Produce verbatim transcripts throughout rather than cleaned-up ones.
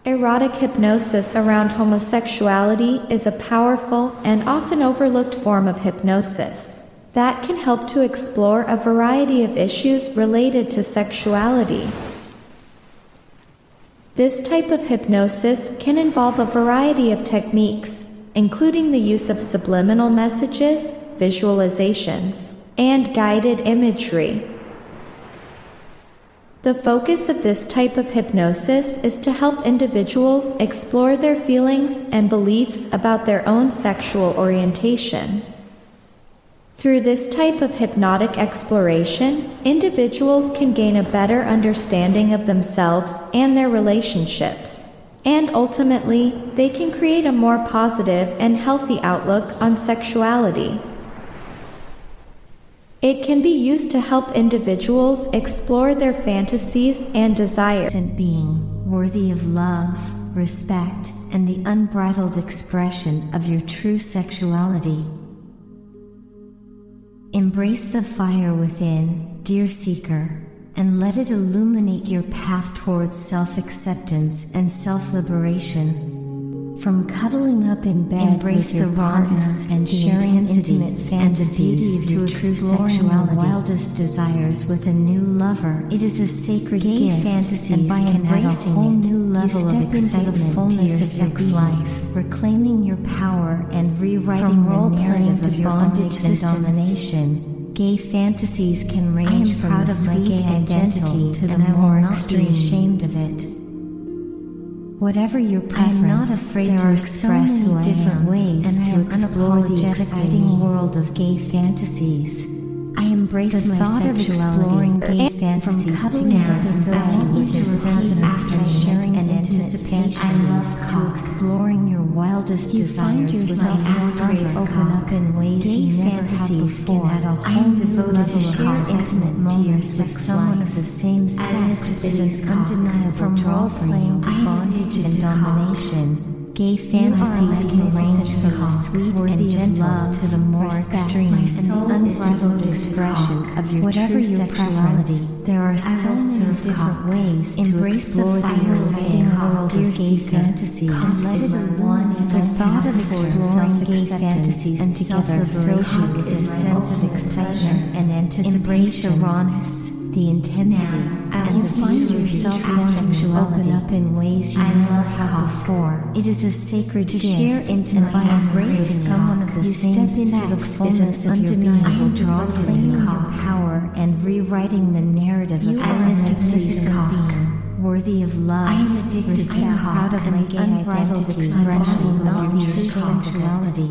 Erotic hypnosis around homosexuality is a powerful and often overlooked form of hypnosis that can help to explore a variety of issues related to sexuality. This type of hypnosis can involve a variety of techniques, including the use of subliminal messages, visualizations, and guided imagery. The focus of this type of hypnosis is to help individuals explore their feelings and beliefs about their own sexual orientation. Through this type of hypnotic exploration, individuals can gain a better understanding of themselves and their relationships, and ultimately, they can create a more positive and healthy outlook on sexuality. It can be used to help individuals explore their fantasies and desires. Being worthy of love, respect, and the unbridled expression of your true sexuality. Embrace the fire within, dear seeker, and let it illuminate your path towards self-acceptance and self-liberation. From cuddling up in bed, embrace the rawness and sharing intimate fantasies to exploring your wildest desires with a new lover. It is a sacred Gay gift, fantasies and by embracing a whole it, new level you step of excitement into the fullness of sex life, reclaiming your power and rewriting the narrative of your bondage and domination. Gay fantasies can range from the sweet and gentle to the more extreme. Ashamed of it. Whatever your preference, I am not afraid there to are so many different ways to explore the exciting world of gay fantasies. I embrace the my thought of exploring gay fantasies together, filling with a sense of and sharing and anticipation. I love to exploring your wildest you desires without hesitation. Open up in ways gay you never fantasies had before. Can add a whole devoted to share intimate moments with someone of the same sex is an undeniable from role playing to bondage and domination. Gay fantasies can range from the sweet and gentle to the more extreme and the unbridled expression of your true sexuality. There are so many different ways to explore the exciting world of gay fantasies. Let it alone. The thought of exploring gay fantasies and together fills you with a sense of excitement and anticipation. Embrace the rawness, the intensity, and you find yourself wanting to open up in ways you never have before. It is a sacred to share intimate by embracing someone of the same sex is an undeniable draw for your power and rewriting the narrative of your being worthy of love. I am addicted to proud of my gay identity, expression of your true sexuality.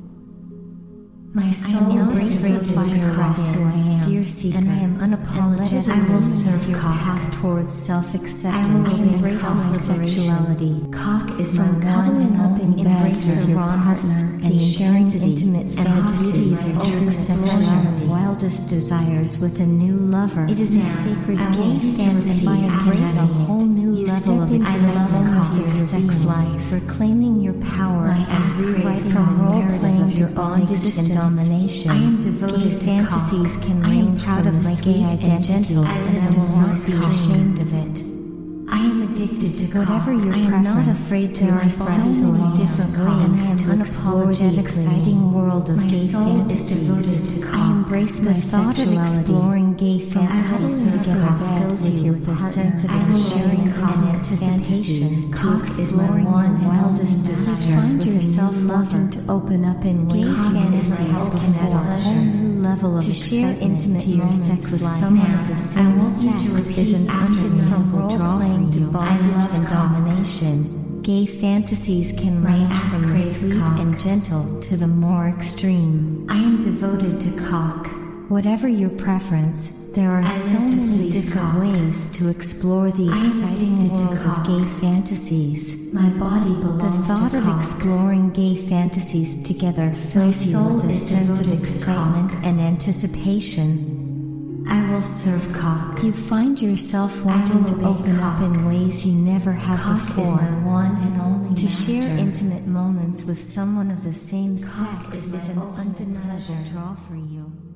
My soul embraces the fire who I am, dear seeker, and I am unapologetic. I will serve your path towards self-acceptance. I will embrace my sexuality. Cock is from cuddling up in bed with your partner and sharing intimate fantasies of true sexuality, wildest desires with a new lover. It is a sacred gay fantasy by embracing a whole new level of excitement to your sex life, reclaiming your power and rewriting the narrative of your bondage and domination. I am devoted to fantasies can range from the sweet and gentle, and I will not be ashamed of it. I am addicted to whatever your preference. I am not afraid to express so many different ways to explore the exciting world of gay fantasies. I embrace the thought of exploring gay fantasies together fills you with a sense of sharing and anticipation. Cock is my one wildest desires. Find yourself wanting to open up in ways fantasies can add a whole new level of to share intimate moments with someone of the same sex is an undeniable drawing to bondage and domination. Gay fantasies can range from the sweet cock and gentle to the more extreme. I am devoted to cock. Whatever your preference, there are I so many different cock. ways to explore the I exciting world of gay fantasies. My body belongs the thought to of cock. exploring gay fantasies together fills you with a sense of excitement and anticipation. I will serve cock. You find yourself wanting to open cock. up in ways you never have cock before. Is my one and only to master. Share intimate moments with someone of the same cock sex is, is an undeniable draw for you.